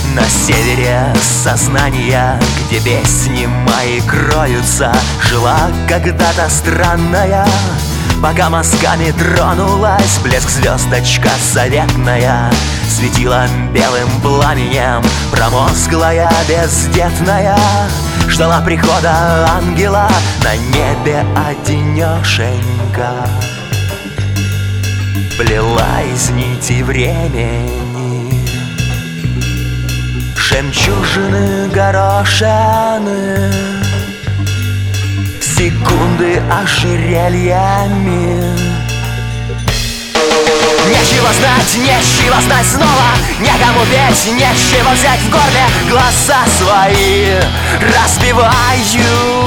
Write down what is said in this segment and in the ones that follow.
На севере сознания, где песни мои кроются, жила когда-то странная, пока мазками тронулась. Блеск звездочка заветная светила белым пламенем. Промозглая, бездетная ждала прихода ангела на небе одинешенька. Плела из нити времени жемчужины горошины, секунды ожерельями. Нечего знать снова, некому петь, нечего взять в горле. Глаза свои разбиваю.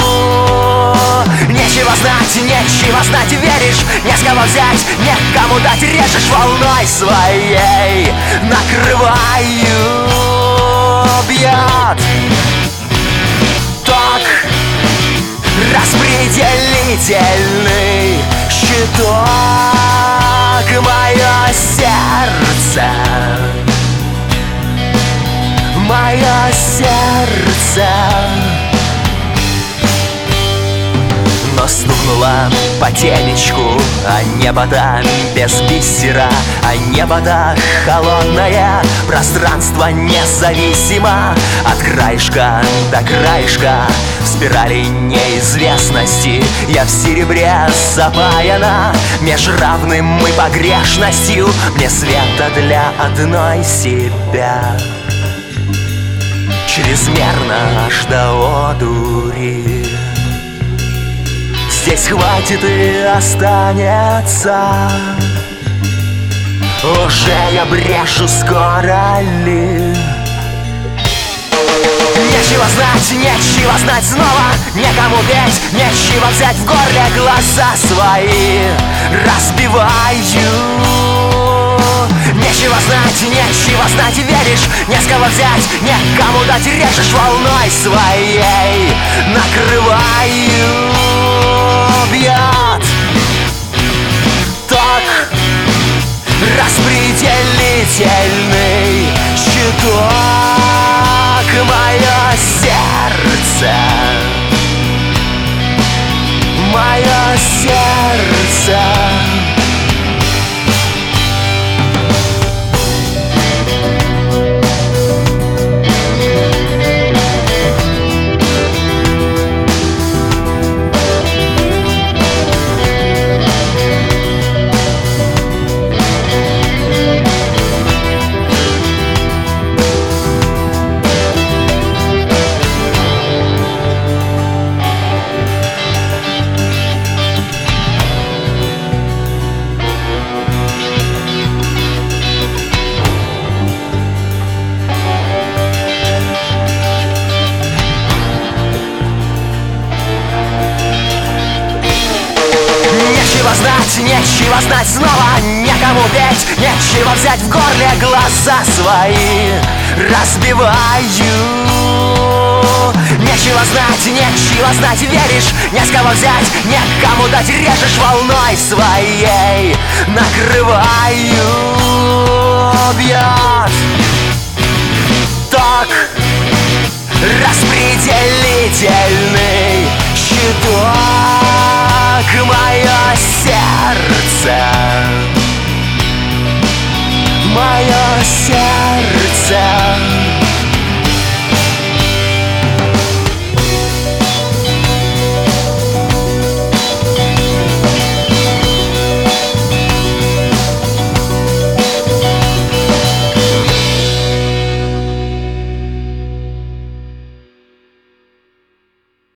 Нечего знать, веришь, не с кого взять, некому дать, режешь волной своей, накрываю. Бьет ток распределительный щиток. Мое сердце, мое сердце. Но стукнула по темечку, а небо-то без бисера, а небо-то холодное. Пространство независимо от краешка до краешка. В спирали неизвестности я в серебре запаяна. Меж равным мы погрешностью мне света для одной себя. Чрезмерно аж до одури. Здесь хватит и останется. Уже я брешу, скоро ли? Нечего знать снова, некому петь, нечего взять в горле. Глаза свои разбиваю. Нечего знать, веришь, не с кого взять, некому дать, режешь волной своей, накрываю. Бьет ток распределительный щиток. Мое сердце, мое сердце. Нечего знать снова, некому петь, нечего взять в горле. Глаза свои разбиваю. Нечего знать, веришь, не с кого взять, некому дать, режешь волной своей, накрываю. Бьет ток распределительный щиток. Мое сердце, мое сердце.